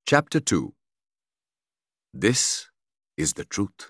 Chapter 2. This is the truth.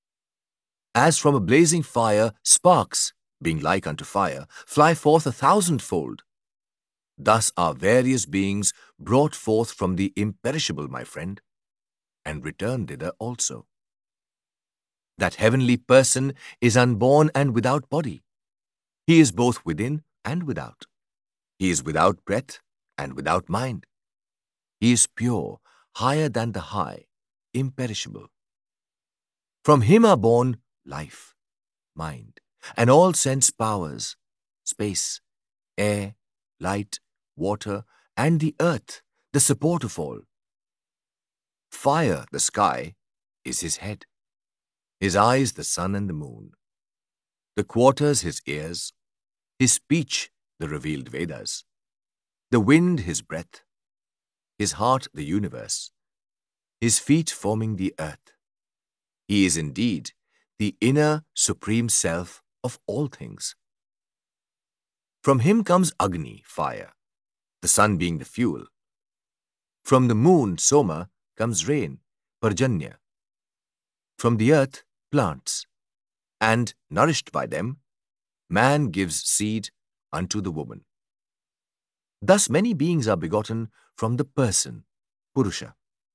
As from a blazing fire sparks, being like unto fire, fly forth 1,000-fold, thus are various beings brought forth from the imperishable, my friend, and return thither also. That heavenly person is unborn and without body. He is both within and without. He is without breath and without mind. He is pure, higher than the high, imperishable. From him are born life, mind, and all sense powers, space, air, light, water, and the earth, the support of all. Fire, the sky, is his head. His eyes, the sun and the moon. The quarters, his ears. His speech, the revealed Vedas. The wind, his breath. His heart, the universe. His feet forming the earth. He is indeed the inner supreme self of all things. From him comes Agni, fire, the sun being the fuel. From the moon, Soma, comes rain, Parjanya. From the earth, plants. And, nourished by them, man gives seed unto the woman. Thus many beings are begotten from the person, Purusha.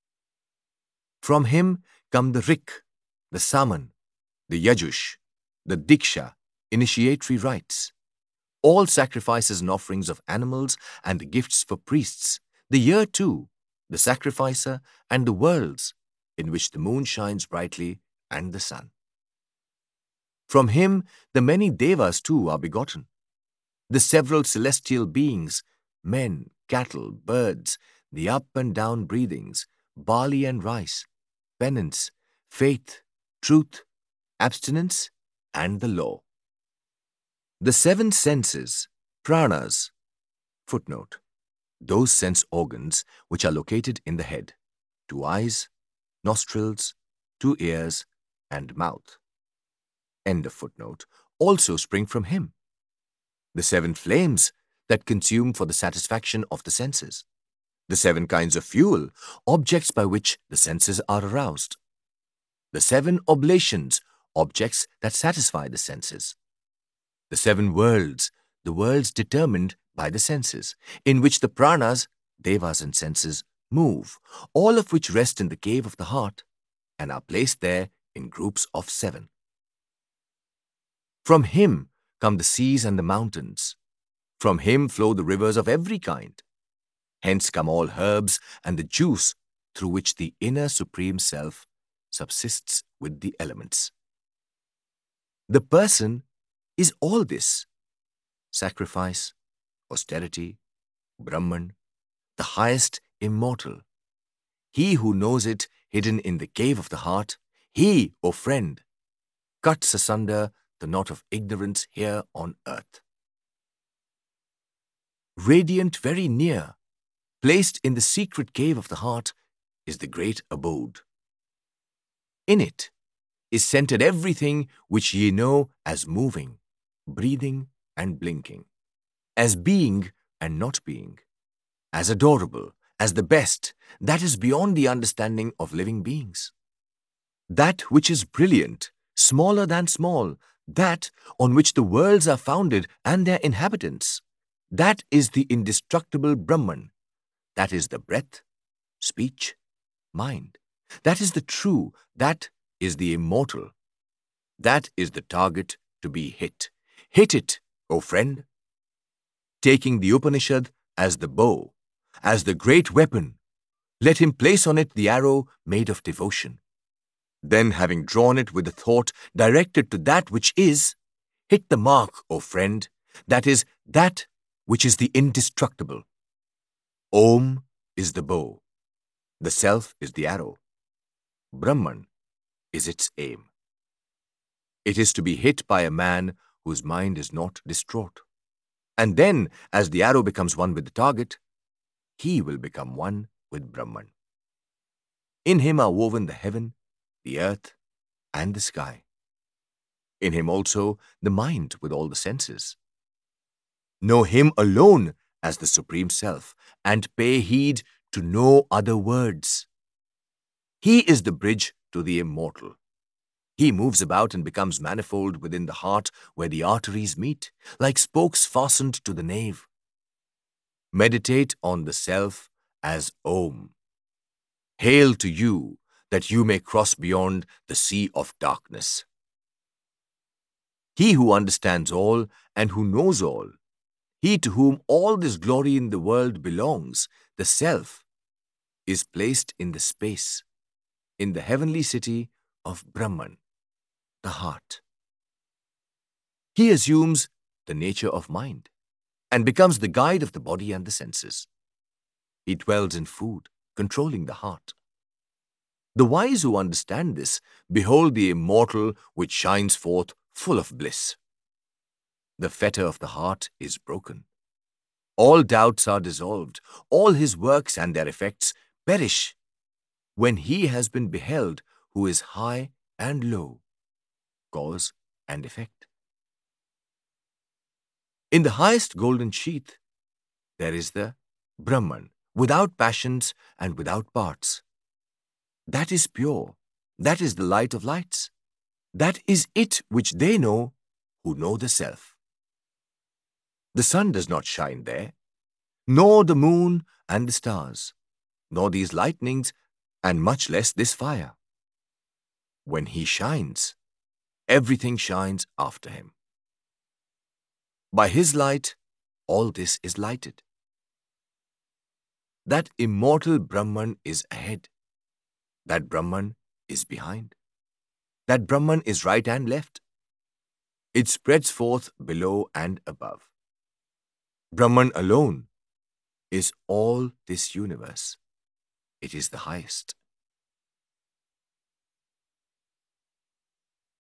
From him come the Rik, the Saman, the Yajush, the Diksha, initiatory rites, all sacrifices and offerings of animals and the gifts for priests, the year too, the sacrificer, and the worlds, in which the moon shines brightly and the sun. From him the many devas too are begotten, the several celestial beings, men, cattle, birds, the up and down breathings, barley and rice, penance, faith, truth, abstinence, and the law. The seven senses, pranas, footnote, those sense organs which are located in the head, 2 eyes, nostrils, 2 ears, and mouth, end of footnote, also spring from him. The 7 flames that consume for the satisfaction of the senses. The 7 kinds of fuel, objects by which the senses are aroused. The 7 oblations, objects that satisfy the senses. The 7 worlds, the worlds determined by the senses, in which the pranas, devas and senses, move, all of which rest in the cave of the heart and are placed there in groups of 7. From him come the seas and the mountains. From him flow the rivers of every kind. Hence come all herbs and the juice through which the inner supreme self subsists with the elements. The person is all this: sacrifice, austerity, Brahman, the highest immortal. He who knows it hidden in the cave of the heart, he, O friend, cuts asunder the knot of ignorance here on earth. Radiant very near, placed in the secret cave of the heart, is the great abode. In it is centered everything which ye know as moving, breathing, and blinking, as being and not being, as adorable, as the best, that is beyond the understanding of living beings. That which is brilliant, smaller than small, that on which the worlds are founded and their inhabitants, that is the indestructible Brahman, that is the breath, speech, mind, that is the true, that is the immortal, that is the target to be hit. Hit it, O friend! Taking the Upanishad as the bow, as the great weapon, let him place on it the arrow made of devotion. Then, having drawn it with the thought directed to that which is, hit the mark, O friend, that is that which is the indestructible. Om is the bow, the self is the arrow, Brahman is its aim. It is to be hit by a man whose mind is not distraught. And then, as the arrow becomes one with the target, he will become one with Brahman. In him are woven the heaven, the earth, and the sky. In him also the mind with all the senses. Know him alone as the Supreme Self, and pay heed to no other words. He is the bridge to the immortal. He moves about and becomes manifold within the heart where the arteries meet, like spokes fastened to the nave. Meditate on the self as Om. Hail to you that you may cross beyond the sea of darkness. He who understands all and who knows all, he to whom all this glory in the world belongs, the self, is placed in the space, in the heavenly city of Brahman, the heart. He assumes the nature of mind and becomes the guide of the body and the senses. He dwells in food, controlling the heart. The wise who understand this behold the immortal which shines forth full of bliss. The fetter of the heart is broken. All doubts are dissolved. All his works and their effects perish when he has been beheld who is high and low, cause and effect. In the highest golden sheath, there is the Brahman, without passions and without parts. That is pure. That is the light of lights. That is it which they know who know the self. The sun does not shine there, nor the moon and the stars, nor these lightnings, and much less this fire. When he shines, everything shines after him. By his light, all this is lighted. That immortal Brahman is ahead. That Brahman is behind. That Brahman is right and left. It spreads forth below and above. Brahman alone is all this universe. It is the highest.